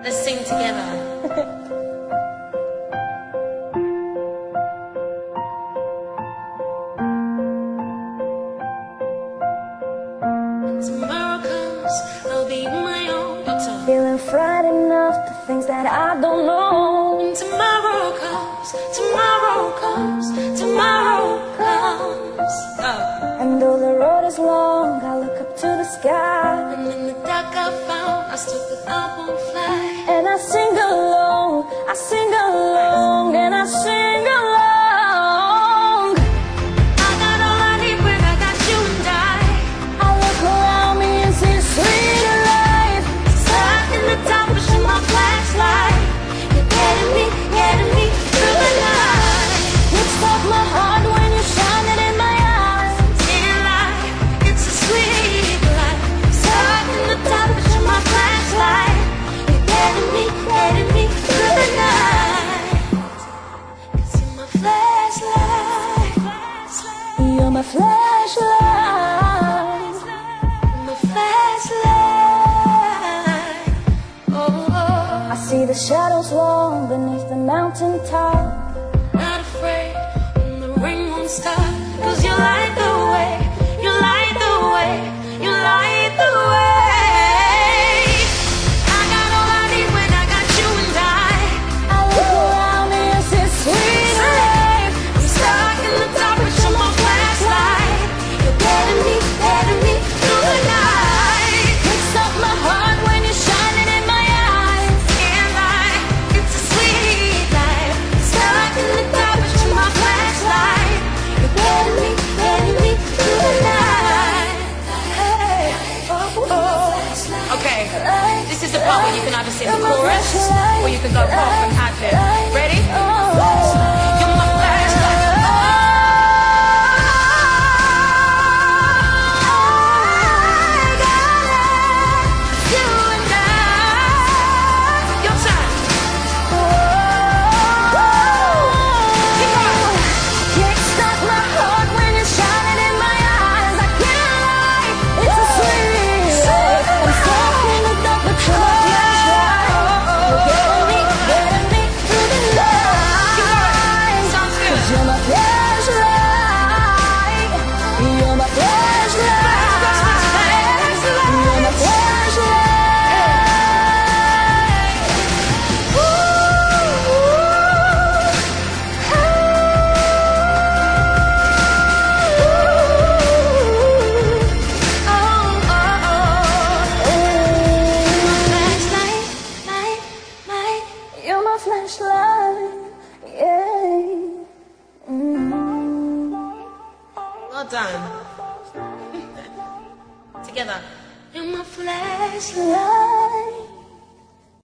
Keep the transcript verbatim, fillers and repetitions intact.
Let's sing together. Tomorrow comes, I'll be my own daughter. Feeling frightened of the things that I don't know. And tomorrow comes, tomorrow comes, tomorrow comes. Oh. And though the road is long, I look up to the sky. And in the dark I found, I stood that I won't fly. And I sing along, I sing along, and I sing along. I got all I need when I got you and I. I look around me and see sweet life. Stuck in the top, pushing my flashlight. You're getting me, getting me through the night. It stopped my heart when you shine it in my eyes. In life, it's a sweet life. Stuck in the top, pushing my flashlight. You're getting me, getting me through the night. 'Cause you're my flashlight. You're my flashlight. My flashlight. Oh, oh. I see the shadows long beneath the mountain top. Not afraid when the rain won't stop. 'Cause you light the way, you light the way, you light the way. I got all I need when I got you and I. I look around me and see sweet life. I'm stuck in the dark with your my flashlight. You're getting me, getting me through the night. Picks up my heart when you shine it in my eyes. In life, it's a sweet life. Stuck in the dark with your my flashlight. You're getting me, getting me through the night. Hey, oh, oh. Okay, this is the part where you can either sing the chorus or you can go half and half it. Ready? You're my flashlight. I got it. You and I. Your turn. Keep going. Kickstart my heart when you shine it in my eyes. I can't lie, it's a sweet life. I'm stuck in the dark, but you're my flashlight. You're getting me, getting me through the night. Sounds good. You're my flashlight. You're my flashlight. You're my flashlight. You're my flashlight, yeah. Mm. Well done. Together. You're my flashlight. Flashlight.